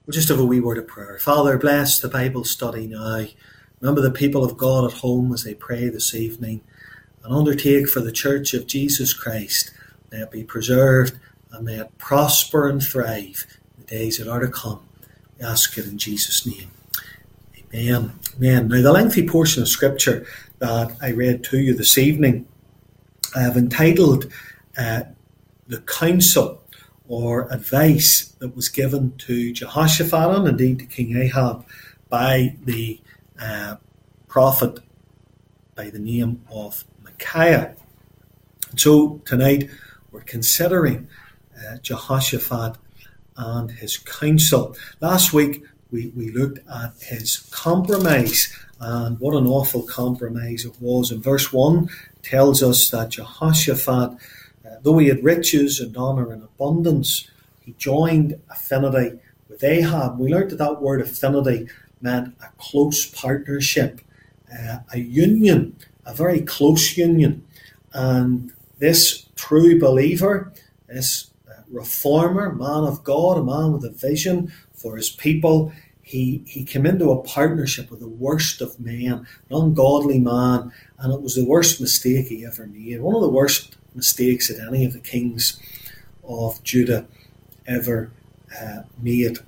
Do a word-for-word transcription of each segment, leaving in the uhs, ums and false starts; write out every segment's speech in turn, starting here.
We'll just have a wee word of prayer. Father, bless the Bible study now. Remember the people of God at home as they pray this evening, and undertake for the Church of Jesus Christ. May it be preserved and may it prosper and thrive in the days that are to come. We ask it in Jesus' name. Amen. Amen. Now, the lengthy portion of Scripture that I read to you this evening, I have entitled uh, The Counsel or Advice that was given to Jehoshaphat and indeed to King Ahab by the uh, prophet by the name of Micaiah. And so tonight we're considering uh, Jehoshaphat and his counsel. Last week we, we looked at his compromise, and what an awful compromise it was. In verse one tells us that Jehoshaphat, uh, though he had riches and honour and abundance, he joined affinity with Ahab. We learned that that word affinity meant a close partnership, uh, a union, a very close union. And this true believer, this uh, reformer, man of God, a man with a vision for his people, he, he came into a partnership with the worst of men, an ungodly man, and it was the worst mistake he ever made, one of the worst mistakes that any of the kings of Judah ever uh, made.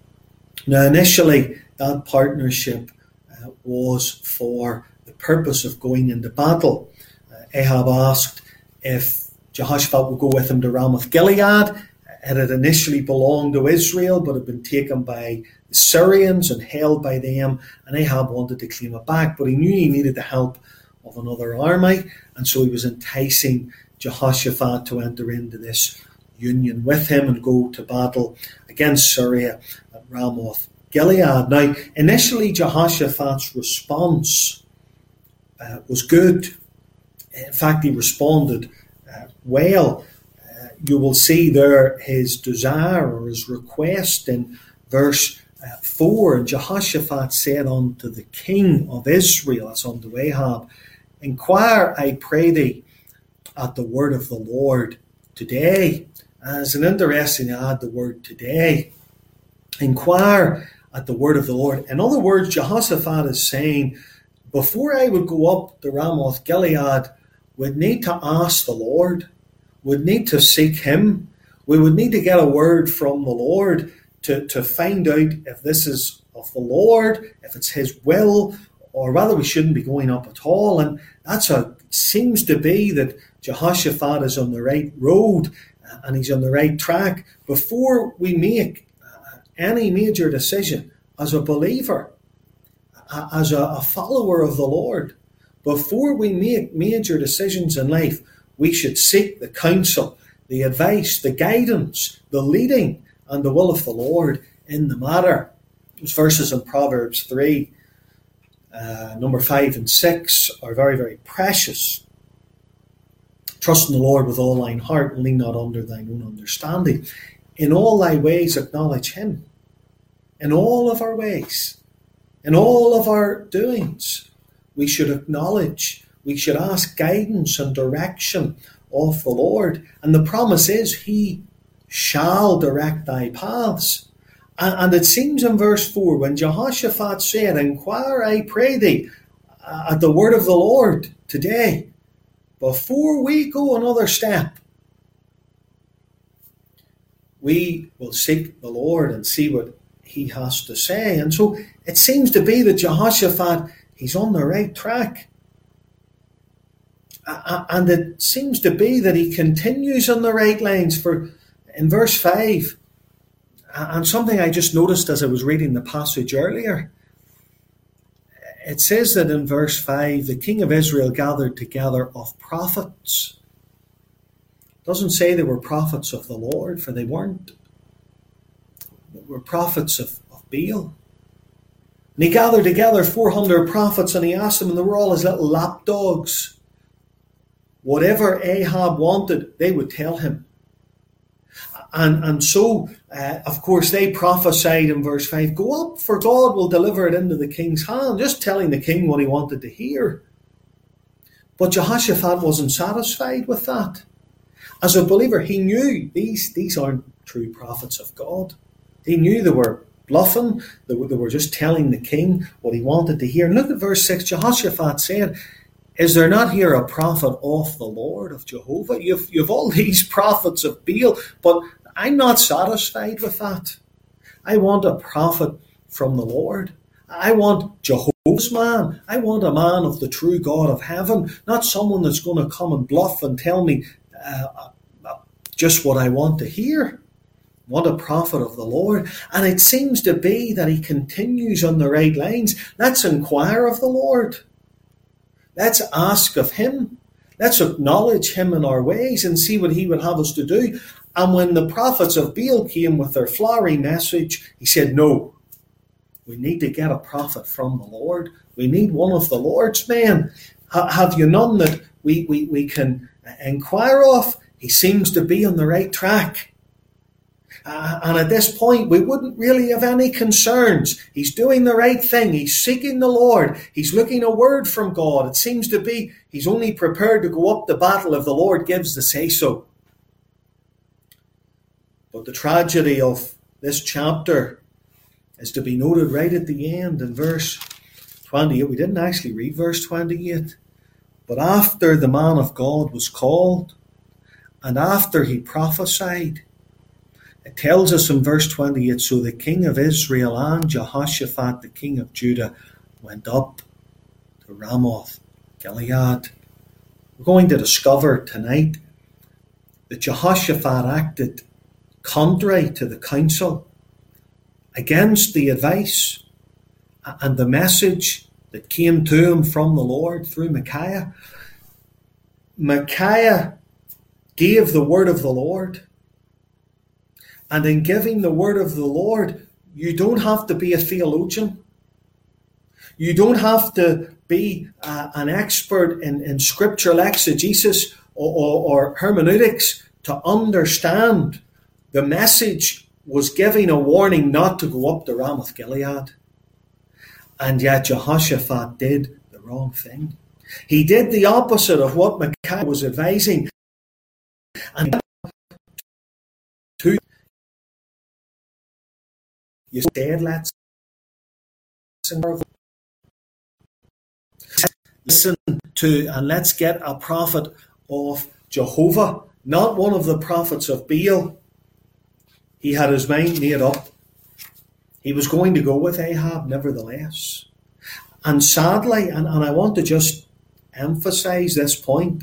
Now, initially, that partnership uh, was for the purpose of going into battle. Uh, Ahab asked if Jehoshaphat would go with him to Ramoth Gilead. It had initially belonged to Israel, but had been taken by the Syrians and held by them, and Ahab wanted to claim it back, but he knew he needed the help of another army, and so he was enticing Jehoshaphat to enter into this union with him and go to battle against Syria at Ramoth Gilead. Now, initially Jehoshaphat's response uh, was good. In fact, he responded uh, well. Uh, you will see there his desire or his request in verse uh, four. And Jehoshaphat said unto the king of Israel, that's unto Ahab, Inquire, I pray thee, at the word of the Lord today. As an interesting to add the word today. Inquire at the word of the Lord. In other words, Jehoshaphat is saying, before I would go up to Ramoth Gilead, we'd need to ask the Lord. We'd need to seek him. We would need to get a word from the Lord to, to find out if this is of the Lord, if it's his will, or rather we shouldn't be going up at all. And that's a, it seems to be that Jehoshaphat is on the right road and he's on the right track. Before we make uh, any major decision as a believer, uh, as a, a follower of the Lord, before we make major decisions in life, we should seek the counsel, the advice, the guidance, the leading, and the will of the Lord in the matter. Those verses in Proverbs three, uh, number five and six, are very, very precious. Trust in the Lord with all thine heart, and lean not under thine own understanding. In all thy ways acknowledge him. In all of our ways, in all of our doings, we should acknowledge, we should ask guidance and direction of the Lord. And the promise is, he shall direct thy paths. And it seems in verse four, when Jehoshaphat said, Inquire, I pray thee, at the word of the Lord today, before we go another step, we will seek the Lord and see what he has to say. And so it seems to be that Jehoshaphat, he's on the right track. And it seems to be that he continues on the right lines. For in verse five, and something I just noticed as I was reading the passage earlier, it says that in verse five, the king of Israel gathered together of prophets. It doesn't say they were prophets of the Lord, for they weren't. They were prophets of, of Baal. And he gathered together four hundred prophets, and he asked them, and they were all his little lapdogs. Whatever Ahab wanted, they would tell him. And, and so, uh, of course, they prophesied in verse five, go up, for God will deliver it into the king's hand, just telling the king what he wanted to hear. But Jehoshaphat wasn't satisfied with that. As a believer, he knew these, these aren't true prophets of God. He knew they were bluffing. They were, they were just telling the king what he wanted to hear. And look at verse six. Jehoshaphat said, is there not here a prophet of the Lord, of Jehovah? You've, you've all these prophets of Baal, but I'm not satisfied with that. I want a prophet from the Lord. I want Jehovah's man. I want a man of the true God of heaven, not someone that's going to come and bluff and tell me uh, uh, just what I want to hear. I want a prophet of the Lord. And it seems to be that he continues on the right lines. Let's inquire of the Lord. Let's ask of him. Let's acknowledge him in our ways and see what he would have us to do. And when the prophets of Baal came with their flowery message, he said, no, we need to get a prophet from the Lord. We need one of the Lord's men. Have you none that we, we, we can inquire of? He seems to be on the right track. Uh, and at this point, we wouldn't really have any concerns. He's doing the right thing. He's seeking the Lord. He's looking a word from God. It seems to be he's only prepared to go up the battle if the Lord gives the say-so. But the tragedy of this chapter is to be noted right at the end in verse twenty-eight. We didn't actually read verse twenty-eight. But after the man of God was called, and after he prophesied, it tells us in verse twenty-eight, so the king of Israel and Jehoshaphat, the king of Judah, went up to Ramoth Gilead. We're going to discover tonight that Jehoshaphat acted contrary to the counsel, against the advice and the message that came to him from the Lord through Micaiah. Micaiah gave the word of the Lord. And in giving the word of the Lord, you don't have to be a theologian. You don't have to be uh, an expert in, in scriptural exegesis or, or, or hermeneutics to understand the message was giving a warning not to go up to Ramoth Gilead. And yet Jehoshaphat did the wrong thing. He did the opposite of what Micaiah was advising. And to you said, let's listen to and let's get a prophet of Jehovah, not one of the prophets of Baal. He had his mind made up. He was going to go with Ahab, nevertheless. And sadly, and, and I want to just emphasize this point,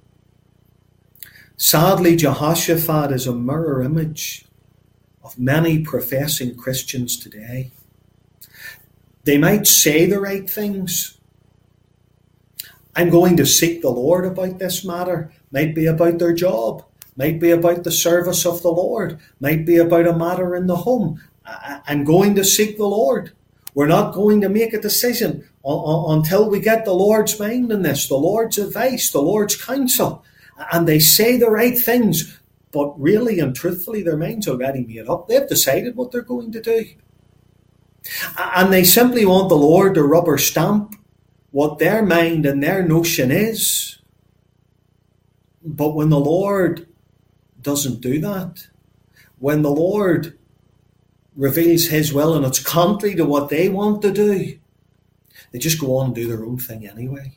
sadly, Jehoshaphat is a mirror image of many professing Christians today. They might say the right things. I'm going to seek the Lord about this matter. Might be about their job. Might be about the service of the Lord. Might be about a matter in the home. I'm going to seek the Lord. We're not going to make a decision until we get the Lord's mind in this, the Lord's advice, the Lord's counsel. And they say the right things, but really and truthfully, their mind's already made up. They've decided what they're going to do. And they simply want the Lord to rubber stamp what their mind and their notion is. But when the Lord doesn't do that, when the Lord reveals his will and it's contrary to what they want to do, they just go on and do their own thing anyway.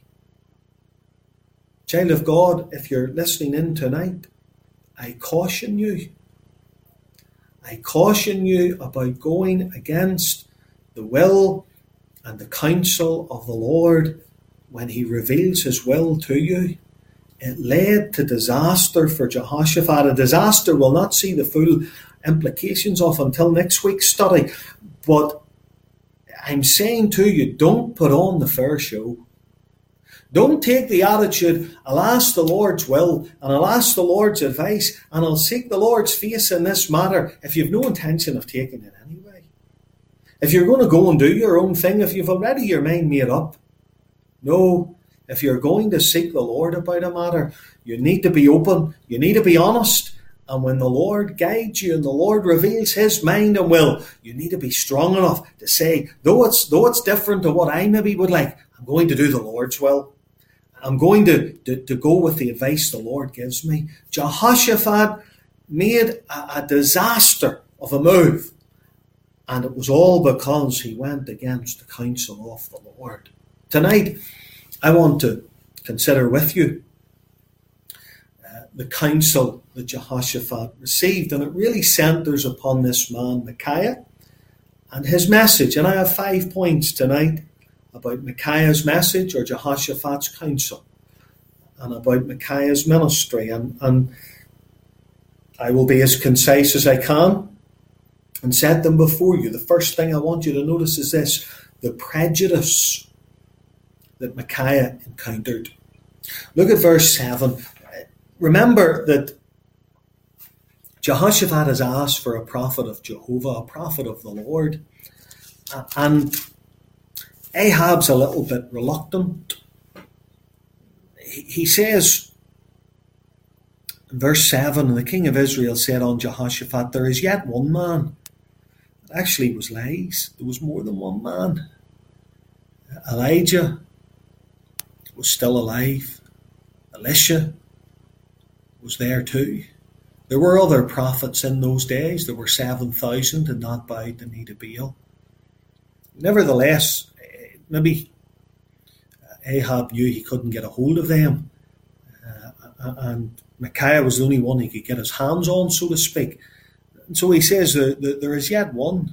Child of God, if you're listening in tonight, I caution you. I caution you about going against the will and the counsel of the Lord when he reveals his will to you. It led to disaster for Jehoshaphat. A disaster we'll not see the full implications of until next week's study. But I'm saying to you, don't put on the fair show. Don't take the attitude, I'll ask the Lord's will and I'll ask the Lord's advice and I'll seek the Lord's face in this matter if you've no intention of taking it anyway. If you're going to go and do your own thing, if you've already your mind made up. No. If you're going to seek the Lord about a matter, you need to be open, you need to be honest, and when the Lord guides you and the Lord reveals his mind and will, you need to be strong enough to say, though it's though it's different to what I maybe would like, I'm going to do the Lord's will. I'm going to, to, to go with the advice the Lord gives me. Jehoshaphat made a, a disaster of a move. And it was all because he went against the counsel of the Lord. Tonight, I want to consider with you uh, the counsel that Jehoshaphat received. And it really centres upon this man, Micaiah, and his message. And I have five points tonight about Micaiah's message, or Jehoshaphat's counsel, and about Micaiah's ministry. And, and I will be as concise as I can and set them before you. The first thing I want you to notice is this: the prejudice that Micaiah encountered. Look at verse seven. Remember that Jehoshaphat has asked for a prophet of Jehovah, a prophet of the Lord. And Ahab's a little bit reluctant. He says in verse seven, and the king of Israel said on Jehoshaphat, there is yet one man. It actually was lies. There was more than one man. Elijah was still alive. Elisha was there too. There were other prophets in those days. There were seven thousand and not bowed the knee to Baal. Nevertheless, maybe Ahab knew he couldn't get a hold of them. Uh, and Micaiah was the only one he could get his hands on, so to speak. And so he says that there is yet one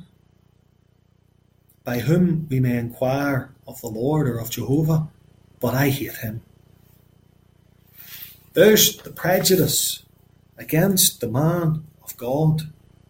by whom we may inquire of the Lord or of Jehovah, but I hate him. There's the prejudice against the man of God.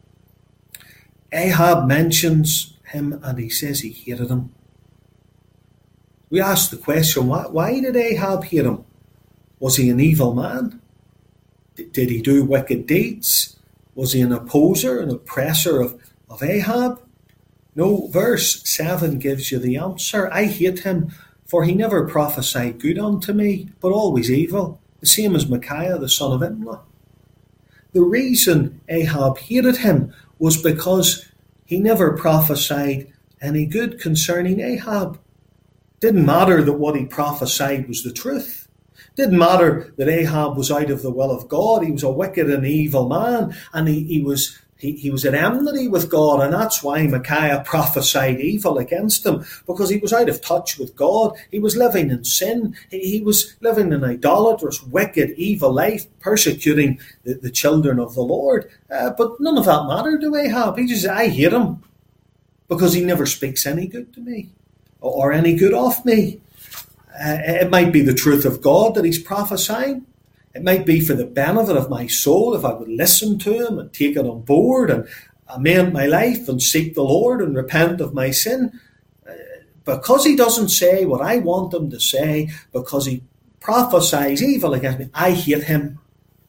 Ahab mentions him and he says he hated him. We ask the question, why, why did Ahab hate him? Was he an evil man? D- did he do wicked deeds? Was he an opposer, an oppressor of, of Ahab? No, verse seven gives you the answer. I hate him, for he never prophesied good unto me, but always evil, the same as Micaiah, the son of Imlah. The reason Ahab hated him was because he never prophesied any good concerning Ahab. Didn't matter that what he prophesied was the truth. Didn't matter that Ahab was out of the will of God. He was a wicked and evil man, and he, he was he, he was at enmity with God, and that's why Micaiah prophesied evil against him, because he was out of touch with God. He was living in sin. He, he was living an idolatrous, wicked, evil life, persecuting the, the children of the Lord. Uh, but none of that mattered to Ahab. He just said, I hate him because he never speaks any good to me or any good of me. Uh, it might be the truth of God that he's prophesying. It might be for the benefit of my soul if I would listen to him and take it on board and amend my life and seek the Lord and repent of my sin. Uh, because he doesn't say what I want him to say, because he prophesies evil against me, I hate him.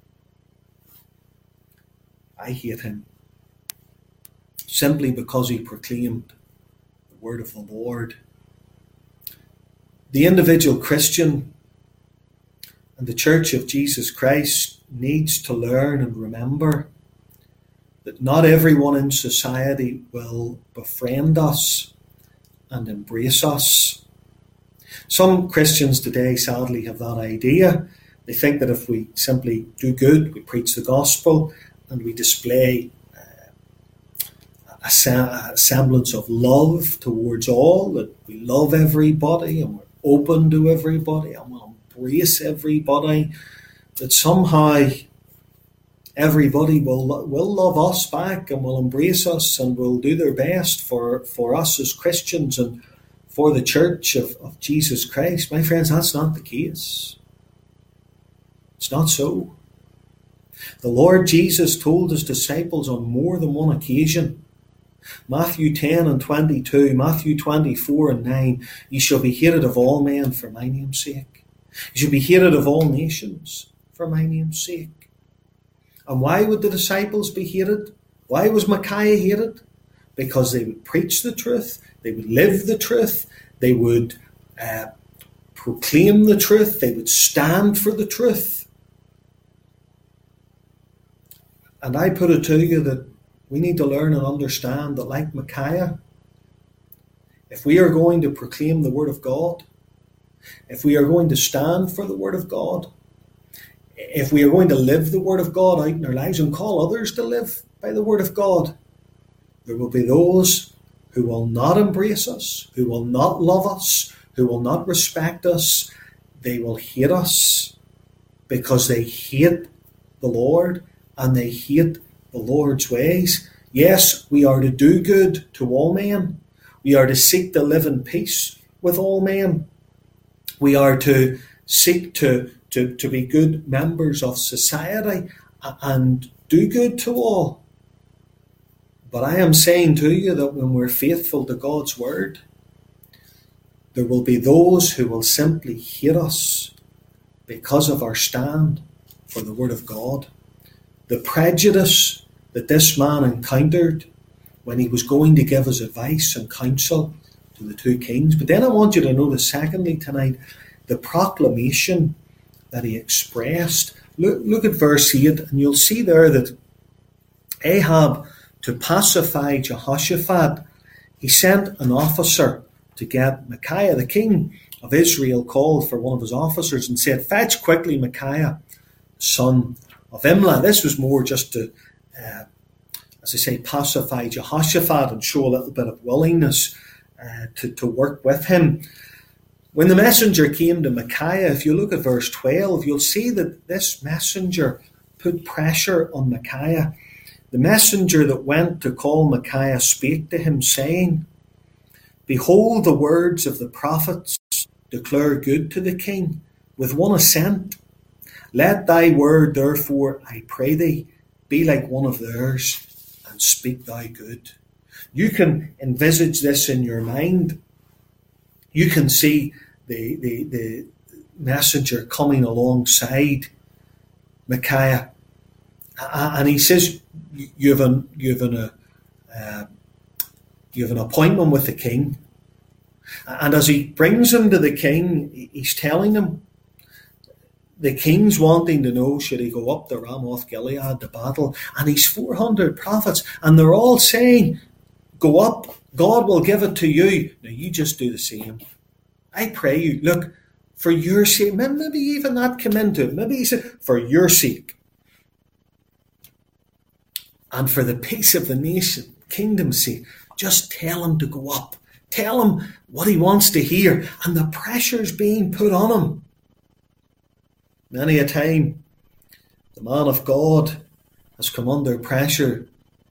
I hate him. Simply because he proclaimed the word of the Lord. The individual Christian and the Church of Jesus Christ needs to learn and remember that not everyone in society will befriend us and embrace us. Some Christians today sadly have that idea. They think that if we simply do good, we preach the gospel, and we display a semblance of love towards all, that we love everybody and we're open to everybody and we'll embrace everybody, that somehow everybody will will love us back and will embrace us and will do their best for, for us as Christians and for the Church of, of Jesus Christ. My friends, that's not the case. It's not so. The Lord Jesus told his disciples on more than one occasion, Matthew ten and twenty-two, Matthew twenty-four and nine, ye shall be hated of all men for my name's sake. You shall be hated of all nations for my name's sake. And why would the disciples be hated? Why was Micaiah hated? Because they would preach the truth, they would live the truth, they would uh, proclaim the truth, they would stand for the truth. And I put it to you that we need to learn and understand that, like Micaiah, if we are going to proclaim the Word of God, if we are going to stand for the Word of God, if we are going to live the Word of God out in our lives and call others to live by the Word of God, There will be those who will not embrace us, who will not love us, who will not respect us. They will hate us because they hate the Lord and they hate the Lord's ways. Yes, we are to do good to all men. We are to seek to live in peace with all men. We are to seek to, to, to be good members of society and do good to all. But I am saying to you that when we're faithful to God's word, there will be those who will simply hate us because of our stand for the word of God. The prejudice that this man encountered when he was going to give his advice and counsel to the two kings. But then I want you to notice, secondly, tonight, the proclamation that he expressed. Look, look at verse eight, and you'll see there that Ahab, to pacify Jehoshaphat, he sent an officer to get Micaiah. The king of Israel called for one of his officers and said, "Fetch quickly Micaiah, son of Imlah." This was more just to, uh, as I say, pacify Jehoshaphat and show a little bit of willingness uh, to, to work with him. When the messenger came to Micaiah, if you look at verse twelve, you'll see that this messenger put pressure on Micaiah. The messenger that went to call Micaiah spake to him, saying, "Behold, the words of the prophets declare good to the king, with one assent. Let thy word, therefore, I pray thee, be like one of theirs, and speak thou good." You can envisage this in your mind. You can see the, the, the messenger coming alongside Micaiah, and he says, "You have an you have an uh, you have an appointment with the king." And as he brings him to the king, he's telling him the king's wanting to know, should he go up to Ramoth Gilead to battle? And he's four hundred prophets, and they're all saying, "Go up, God will give it to you. Now you just do the same. I pray you, look, for your sake." Maybe even that came into it. Maybe he said, "For your sake, and for the peace of the nation, kingdom's sake, just tell him to go up. Tell him what he wants to hear." And the pressure's being put on him. Many a time, the man of God has come under pressure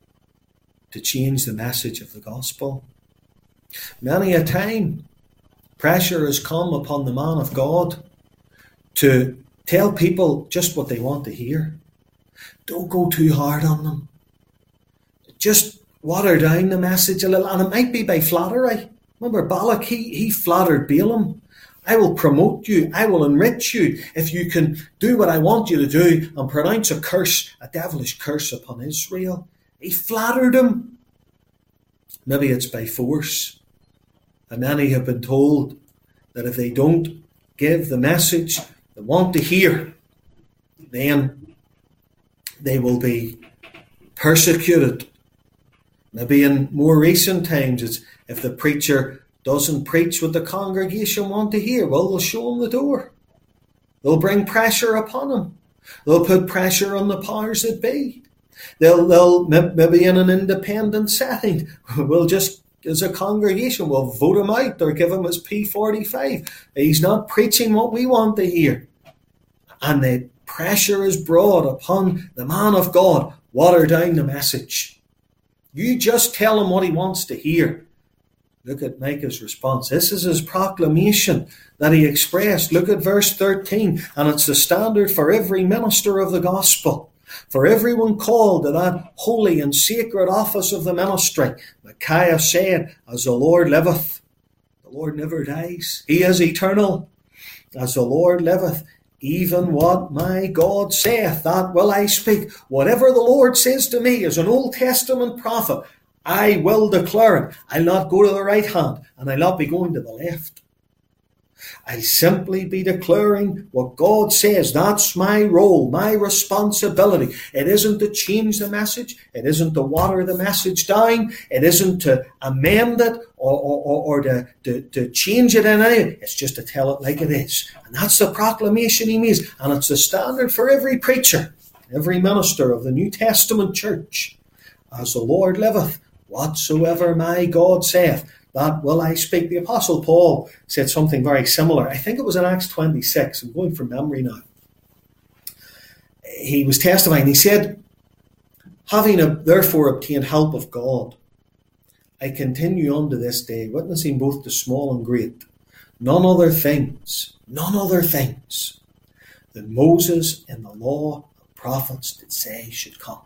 to change the message of the gospel. Many a time, pressure has come upon the man of God to tell people just what they want to hear. Don't go too hard on them. Just water down the message a little, and it might be by flattery. Remember Balak, he, he flattered Balaam. "I will promote you, I will enrich you, if you can do what I want you to do and pronounce a curse, a devilish curse upon Israel." He flattered him. Maybe it's by force. And many have been told that if they don't give the message they want to hear, then they will be persecuted. Maybe in more recent times, it's if the preacher doesn't preach what the congregation want to hear, well, they'll show him the door. They'll bring pressure upon him. They'll put pressure on the powers that be. They'll, they'll maybe in an independent setting, we'll just, as a congregation, we'll vote him out or give him his P forty-five. He's not preaching what we want to hear. And the pressure is brought upon the man of God. Water down the message. You just tell him what he wants to hear. Look at Micah's response. This is his proclamation that he expressed. Look at verse thirteen. "And it's the standard for every minister of the gospel, for everyone called to that holy and sacred office of the ministry. Micaiah said, As the Lord liveth," the Lord never dies. He is eternal. "As the Lord liveth, even what my God saith, that will I speak." Whatever the Lord says to me as an Old Testament prophet, I will declare it. I'll not go to the right hand, and I'll not be going to the left. I'll simply be declaring what God says. That's my role, my responsibility. It isn't to change the message. It isn't to water the message down. It isn't to amend it or, or, or to, to, to change it in any way. It's just to tell it like it is. And that's the proclamation he makes. And it's the standard for every preacher, every minister of the New Testament church. "As the Lord liveth, Whatsoever my God saith, that will I speak. The Apostle Paul said something very similar. I think it was in Acts twenty-six. I'm going from memory now. He was testifying. He said, having therefore obtained help of God, I continue unto this day, witnessing both to small and great, none other things, none other things than Moses in the law and prophets did say should come.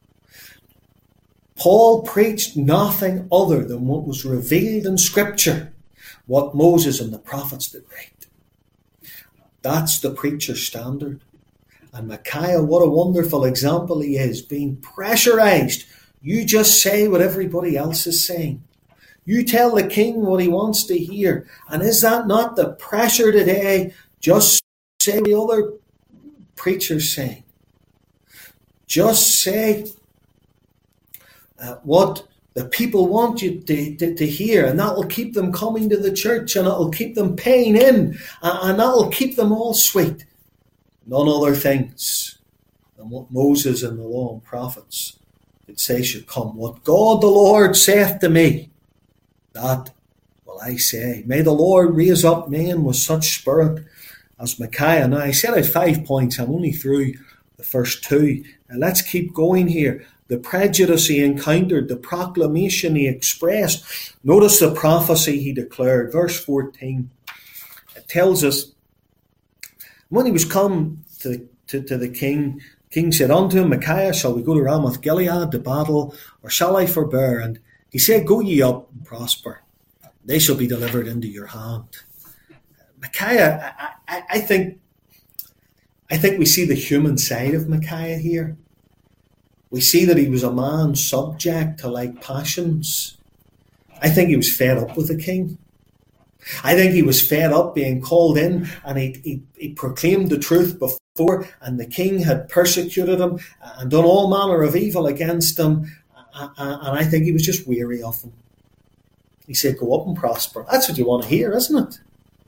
Paul preached nothing other than what was revealed in Scripture, what Moses and the prophets did write. That's the preacher's standard. And Micaiah, what a wonderful example he is, being pressurized. You just say what everybody else is saying. You tell the king what he wants to hear. And is that not the pressure today? Just say what the other preachers say. Just say uh, what the people want you to, to, to hear, and that will keep them coming to the church, and it will keep them paying in, and that will keep them all sweet. None other things than what Moses and the law and prophets did say should come. What God the Lord saith to me, that will I say. May the Lord raise up men with such spirit as Micaiah. Now, I said I had five points. I'm only through the first two. Now, let's keep going here. The prejudice he encountered, the proclamation he expressed. Notice the prophecy he declared. Verse fourteen. It tells us, when he was come to the, to, to the king, the king said unto him, Micaiah, shall we go to Ramoth Gilead to battle, or shall I forbear? And he said, go ye up and prosper. They shall be delivered into your hand. Micaiah, I, I, I think I think we see the human side of Micaiah here. We see that he was a man subject to like passions. I think he was fed up with the king. I think he was fed up being called in, and he, he, he proclaimed the truth before, and the king had persecuted him and done all manner of evil against him, and I think he was just weary of him. He said, go up and prosper. That's what you want to hear, isn't it?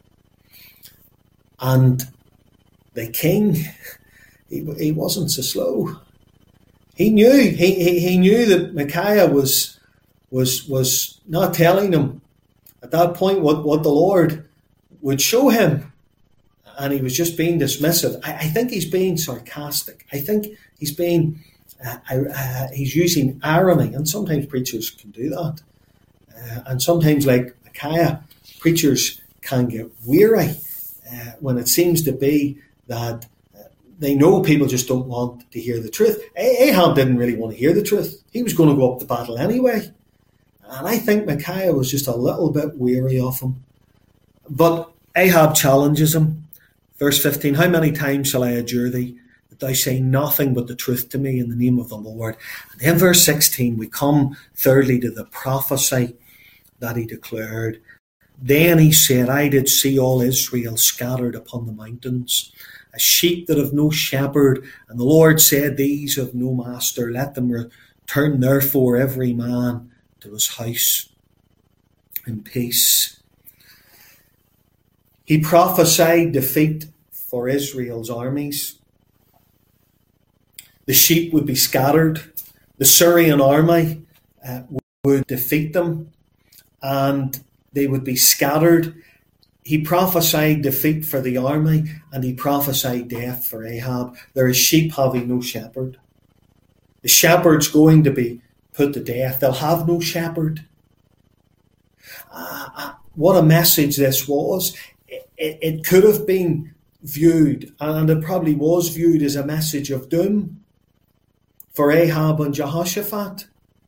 And the king, he, he wasn't so slow. He knew, he, he, he knew that Micaiah was, was, was not telling him at that point what, what the Lord would show him. And he was just being dismissive. I, I think he's being sarcastic. I think he's being, uh, uh, he's using irony. And sometimes preachers can do that. Uh, and sometimes, like Micaiah, preachers can get weary uh, when it seems to be that uh, they know people just don't want to hear the truth. Ahab didn't really want to hear the truth. He was going to go up to battle anyway. And I think Micaiah was just a little bit weary of him. But Ahab challenges him. Verse fifteen, how many times shall I adjure thee, that thou say nothing but the truth to me in the name of the Lord? And then verse sixteen, we come thirdly to the prophecy that he declared. Then he said, I did see all Israel scattered upon the mountains, as sheep that have no shepherd. And the Lord said, these have no master. Let them return therefore every man to his house in peace. He prophesied defeat for Israel's armies. The sheep would be scattered. The Syrian army uh, would defeat them, and they would be scattered. He prophesied defeat for the army, and he prophesied death for Ahab. There is sheep having no shepherd. The shepherd's going to be put to death. They'll have no shepherd. Uh, what a message this was. It, it, it could have been viewed, and it probably was viewed, as a message of doom for Ahab and Jehoshaphat.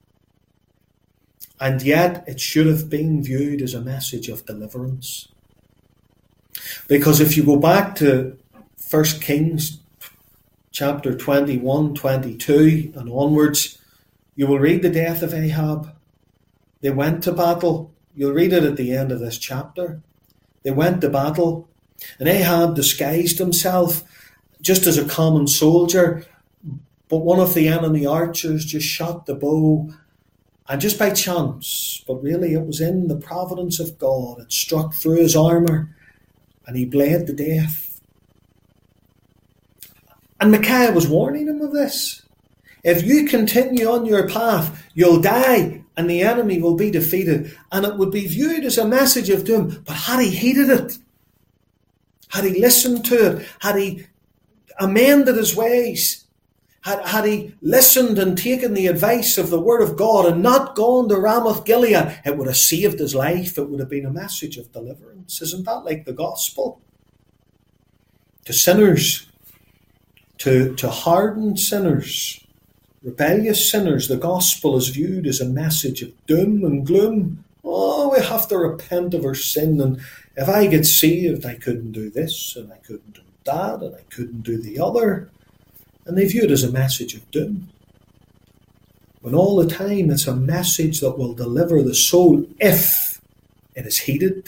And yet it should have been viewed as a message of deliverance. Because if you go back to First Kings chapter twenty-one, twenty-two and onwards, you will read the death of Ahab. They went to battle. You'll read it at the end of this chapter. They went to battle, and Ahab disguised himself just as a common soldier, but one of the enemy archers just shot the bow, and just by chance, but really it was in the providence of God, it struck through his armour, and he bled to death. And Micaiah was warning him of this. If you continue on your path, you'll die and the enemy will be defeated. And it would be viewed as a message of doom. But had he heeded it, had he listened to it, had he amended his ways, had, had he listened and taken the advice of the word of God and not gone to Ramoth Gilead, it would have saved his life. It would have been a message of deliverance. Isn't that like the gospel? To sinners, to, to hardened sinners, rebellious sinners, the gospel is viewed as a message of doom and gloom. Oh, we have to repent of our sin, and if I get saved, I couldn't do this, and I couldn't do that, and I couldn't do the other. And they view it as a message of doom. When all the time it's a message that will deliver the soul if it is heeded.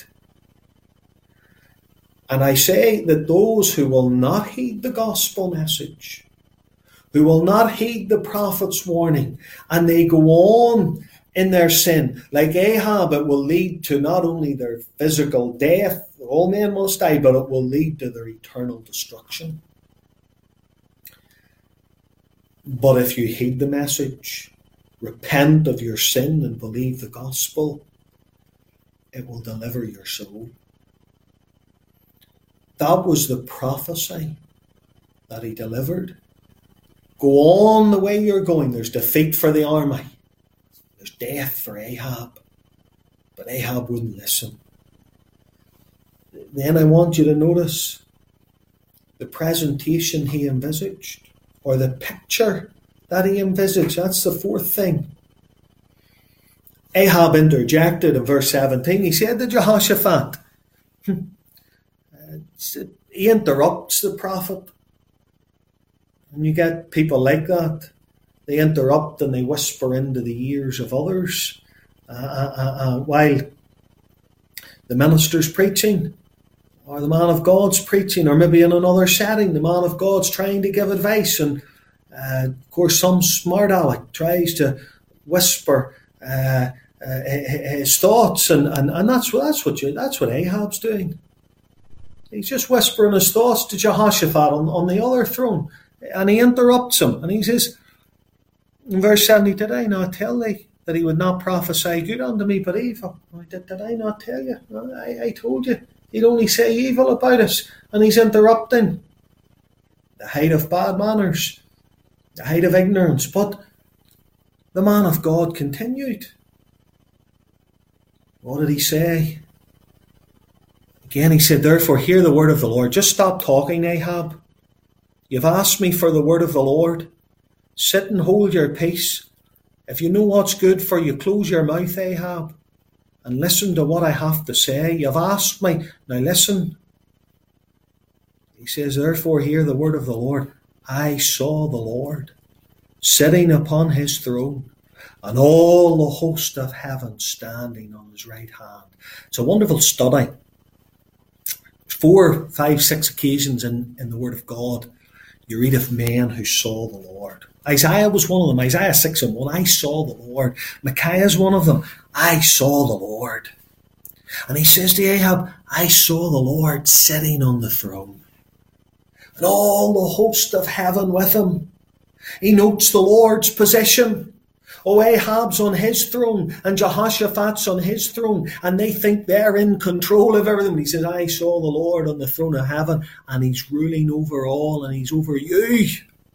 And I say that those who will not heed the gospel message, who will not heed the prophet's warning, and they go on in their sin, like Ahab, it will lead to not only their physical death, all men must die, but it will lead to their eternal destruction. But if you heed the message, repent of your sin and believe the gospel, it will deliver your soul. That was the prophecy that he delivered. Go on the way you're going. There's defeat for the army. There's death for Ahab. But Ahab wouldn't listen. Then I want you to notice the presentation he envisaged, or the picture that he envisaged. That's the fourth thing. Ahab interjected in verse seventeen. He said to Jehoshaphat, he interrupts the prophet. And you get people like that. They interrupt and they whisper into the ears of others uh, uh, uh, while the minister's preaching, or the man of God's preaching, or maybe in another setting, the man of God's trying to give advice. And uh, of course, some smart aleck tries to whisper uh, uh, his thoughts, and, and, and that's, that's, what you, that's what Ahab's doing. He's just whispering his thoughts to Jehoshaphat on, on the other throne. And he interrupts him. And he says, in verse seventy, did I not tell thee that he would not prophesy good unto me, but evil? Did, did I not tell you? I, I told you. He'd only say evil about us. And he's interrupting. The height of bad manners. The height of ignorance. But the man of God continued. What did he say? Again, he said, therefore, hear the word of the Lord. Just stop talking, Ahab. You've asked me for the word of the Lord. Sit and hold your peace. If you know what's good for you, close your mouth, Ahab, and listen to what I have to say. You've asked me. Now listen. He says, therefore, hear the word of the Lord. I saw the Lord sitting upon his throne, and all the host of heaven standing on his right hand. It's a wonderful study. Four, five, six occasions in, in the Word of God, you read of men who saw the Lord. Isaiah was one of them. Isaiah six and one, I saw the Lord. Micaiah is one of them. I saw the Lord. And he says to Ahab, I saw the Lord sitting on the throne, and all the host of heaven with him. He notes the Lord's position. Oh, Ahab's on his throne and Jehoshaphat's on his throne, and they think they're in control of everything. He says, I saw the Lord on the throne of heaven, and he's ruling over all, and he's over you.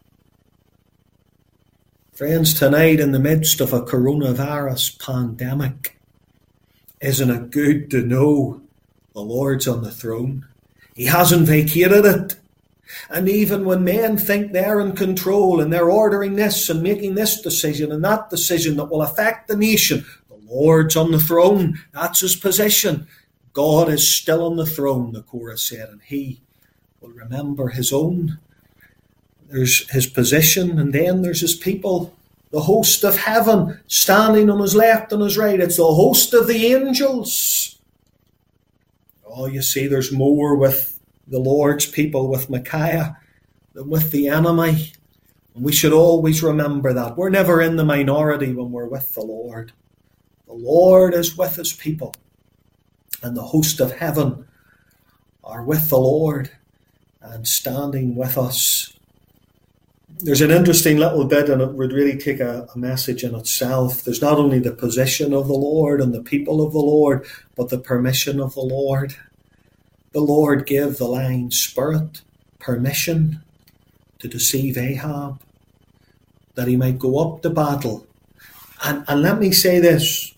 Friends, tonight in the midst of a coronavirus pandemic, isn't it good to know the Lord's on the throne? He hasn't vacated it. And even when men think they're in control and they're ordering this and making this decision and that decision that will affect the nation, the Lord's on the throne. That's his position. God is still on the throne, the chorus said, and he will remember his own. There's his position, and then there's his people, the host of heaven standing on his left and his right. It's the host of the angels. Oh, you see, there's more with the Lord's people, with Micaiah, than with the enemy. And we should always remember that. We're never in the minority when we're with the Lord. The Lord is with his people, and the host of heaven are with the Lord and standing with us. There's an interesting little bit, and it would really take a, a message in itself. There's not only the position of the Lord and the people of the Lord, but the permission of the Lord. The Lord gave the lying spirit permission to deceive Ahab, that he might go up to battle. And, and let me say this.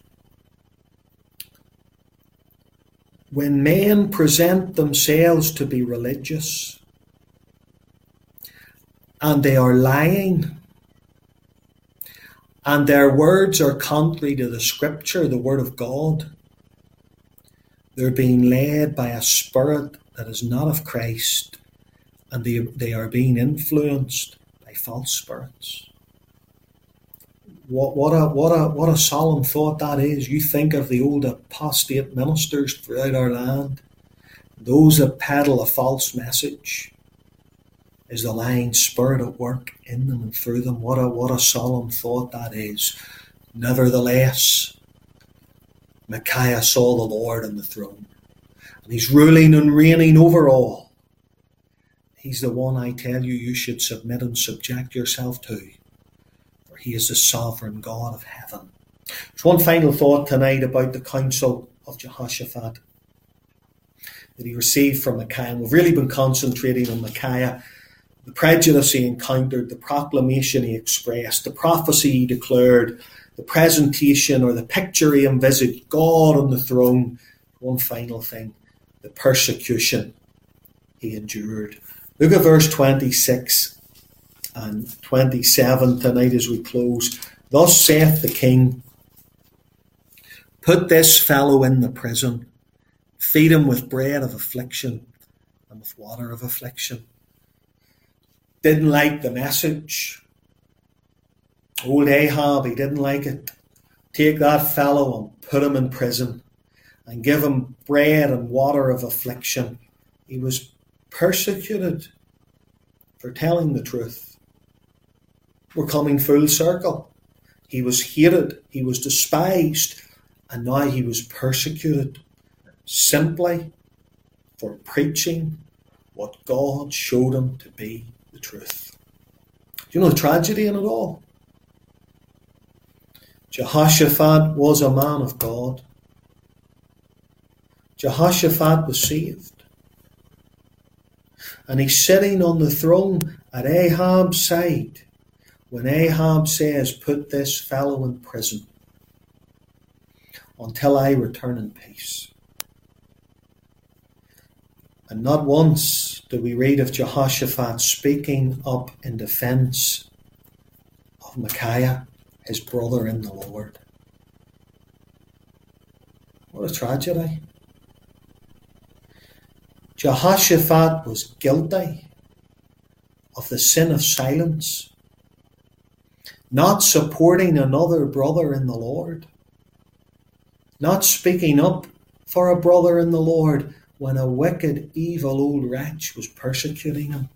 When men present themselves to be religious, and they are lying, and their words are contrary to the Scripture, the Word of God, they're being led by a spirit that is not of Christ, and they, they are being influenced by false spirits. What, what, a, what, a, what a solemn thought that is. You think of the old apostate ministers throughout our land, those that peddle a false message. Is the lying spirit at work in them and through them? What a, what a solemn thought that is. Nevertheless, Micaiah saw the Lord on the throne, and he's ruling and reigning over all. He's the one, I tell you, you should submit and subject yourself to, for he is the sovereign God of heaven. There's one final thought tonight about the counsel of Jehoshaphat that he received from Micaiah. And we've really been concentrating on Micaiah, the prejudice he encountered, the proclamation he expressed, the prophecy he declared, the presentation or the picture he envisaged, God on the throne. One final thing, the persecution he endured. Look at verse twenty-six and twenty-seven tonight as we close. Thus saith the king, put this fellow in the prison, feed him with bread of affliction and with water of affliction. Didn't like the message. Old Ahab, he didn't like it. Take that fellow and put him in prison and give him bread and water of affliction. He was persecuted for telling the truth. We're coming full circle. He was hated, he was despised, and now he was persecuted simply for preaching what God showed him to be the truth. Do you know the tragedy in it all? Jehoshaphat was a man of God. Jehoshaphat was saved. And he's sitting on the throne at Ahab's side when Ahab says, put this fellow in prison until I return in peace. And not once do we read of Jehoshaphat speaking up in defence of Micaiah, his brother in the Lord. What a tragedy. Jehoshaphat was guilty of the sin of silence, not supporting another brother in the Lord, not speaking up for a brother in the Lord when a wicked, evil old wretch was persecuting him.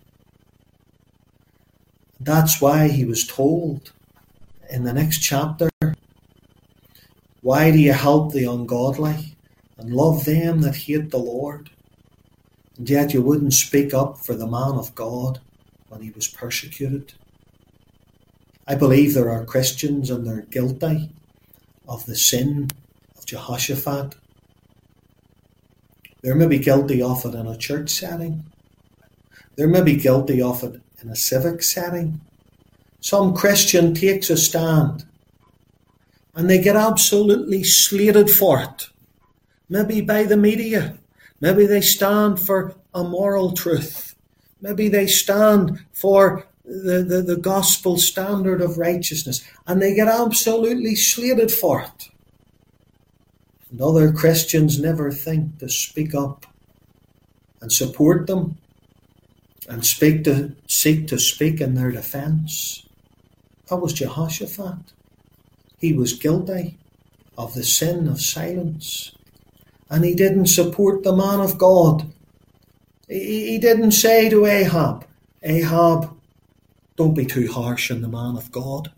That's why he was told in the next chapter, why do you help the ungodly and love them that hate the Lord? And yet you wouldn't speak up for the man of God when he was persecuted. I believe there are Christians and they're guilty of the sin of Jehoshaphat. They're maybe guilty of it in a church setting. They're maybe guilty of it in a civic setting. Some Christian takes a stand and they get absolutely slated for it. Maybe by the media. Maybe they stand for a moral truth. Maybe they stand for the, the, the gospel standard of righteousness. And they get absolutely slated for it. And other Christians never think to speak up and support them and speak to seek to speak in their defence. That was Jehoshaphat. He was guilty of the sin of silence. And he didn't support the man of God. He, he didn't say to Ahab, Ahab, don't be too harsh on the man of God.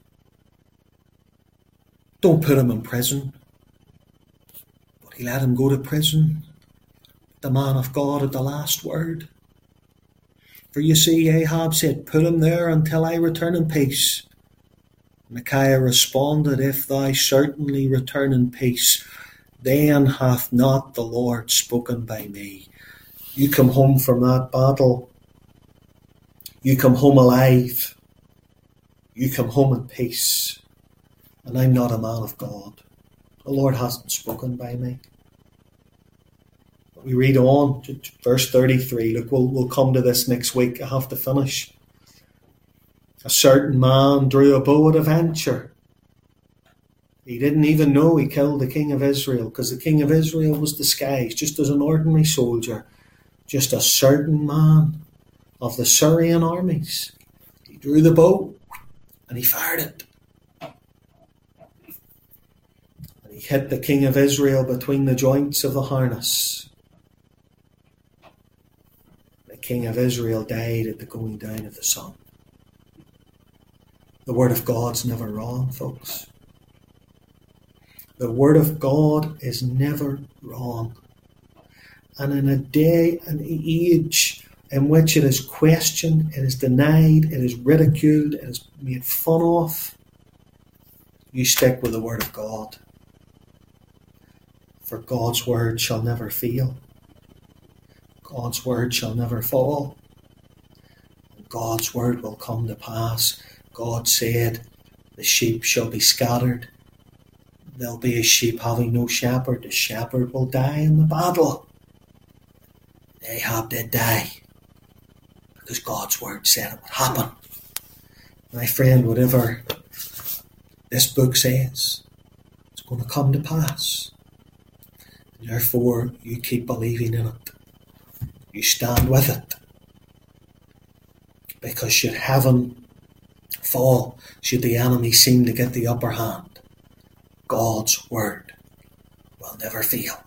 Don't put him in prison. But he let him go to prison. The man of God had the last word. For you see, Ahab said, put him there until I return in peace. Micaiah responded, if thou certainly return in peace, then hath not the Lord spoken by me. You come home from that battle. You come home alive. You come home in peace. And I'm not a man of God. The Lord hasn't spoken by me. But we read on to verse thirty-three. Look, we'll, we'll come to this next week. I have to finish. A certain man drew a bow at a venture. He didn't even know he killed the king of Israel, because the king of Israel was disguised just as an ordinary soldier, just a certain man of the Syrian armies. He drew the bow and he fired it. And he hit the king of Israel between the joints of the harness. The king of Israel died at the going down of the sun. The word of God's never wrong, folks. The word of God is never wrong. And in a day and age in which it is questioned, it is denied, it is ridiculed, it is made fun of, you stick with the word of God. For God's word shall never fail. God's word shall never fall. And God's word will come to pass. God said, the sheep shall be scattered. There'll be a sheep having no shepherd. The shepherd will die in the battle. Ahab did die, because God's word said it would happen. My friend, whatever this book says, it's going to come to pass. And therefore, you keep believing in it. You stand with it. Because should heaven fall, should the enemy seem to get the upper hand, God's word will never fail.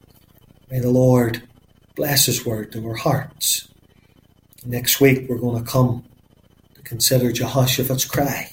May the Lord bless his word to our hearts. Next week we're going to come to consider Jehoshaphat's cry.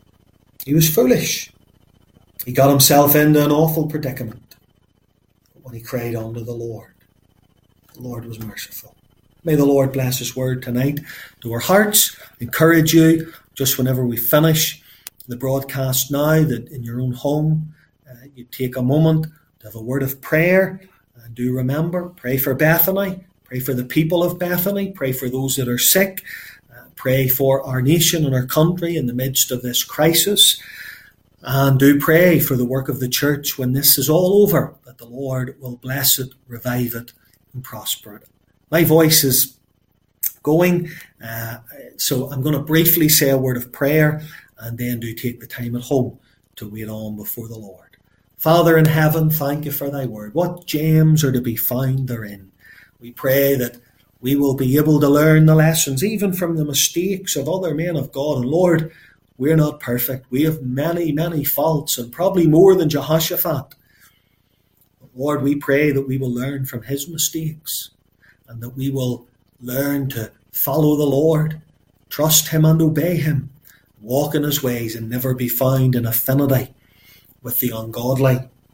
He was foolish. He got himself into an awful predicament. But when he cried unto the Lord, the Lord was merciful. May the Lord bless his word tonight to our hearts. Encourage you, just whenever we finish the broadcast now, that in your own home uh, you take a moment to have a word of prayer. And do remember, pray for Bethany, pray for the people of Bethany, pray for those that are sick, uh, pray for our nation and our country in the midst of this crisis, and do pray for the work of the church when this is all over, that the Lord will bless it, revive it, and prosper it. My voice is going, uh, so I'm going to briefly say a word of prayer, and then do take the time at home to wait on before the Lord. Father in heaven, thank you for thy word. What gems are to be found therein. We pray that we will be able to learn the lessons, even from the mistakes of other men of God. And Lord, we're not perfect. We have many, many faults, and probably more than Jehoshaphat. But Lord, we pray that we will learn from his mistakes, and that we will learn to follow the Lord, trust him and obey him, walk in his ways, and never be found in affinity with the ungodly.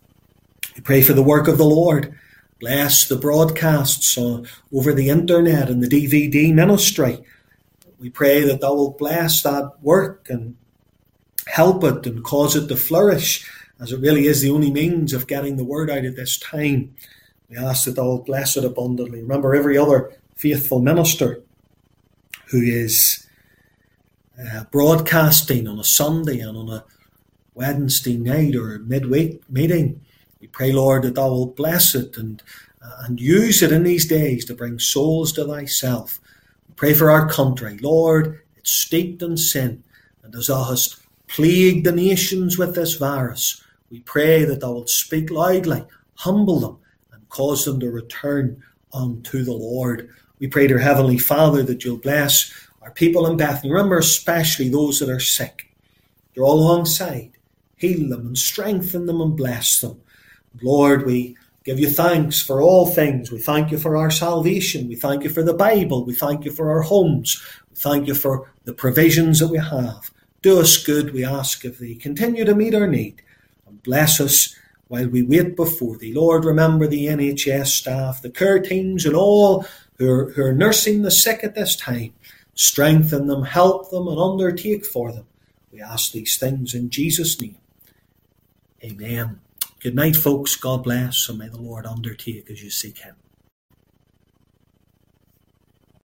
We pray for the work of the Lord. Bless the broadcasts uh, over the internet and the D V D ministry. We pray that thou will bless that work and help it and cause it to flourish, as it really is the only means of getting the word out at this time. We ask that thou will bless it abundantly. Remember every other faithful minister who is uh, broadcasting on a Sunday and on a Wednesday night or midweek meeting. We pray, Lord, that thou will bless it and, uh, and use it in these days to bring souls to thyself. We pray for our country. Lord, it's steeped in sin, and as thou hast plagued the nations with this virus, we pray that thou wilt speak loudly, humble them, and cause them to return unto the Lord. We pray, dear Heavenly Father, that you'll bless our people in Bethany. Remember especially those that are sick. They're all alongside. Heal them and strengthen them and bless them. Lord, we give you thanks for all things. We thank you for our salvation. We thank you for the Bible. We thank you for our homes. We thank you for the provisions that we have. Do us good, we ask of thee. Continue to meet our need and bless us while we wait before thee. Lord, remember the N H S staff, the care teams, and all who are, who are nursing the sick at this time. Strengthen them, help them, and undertake for them. We ask these things in Jesus' name. Amen. Good night, folks. God bless, and may the Lord undertake as you seek him.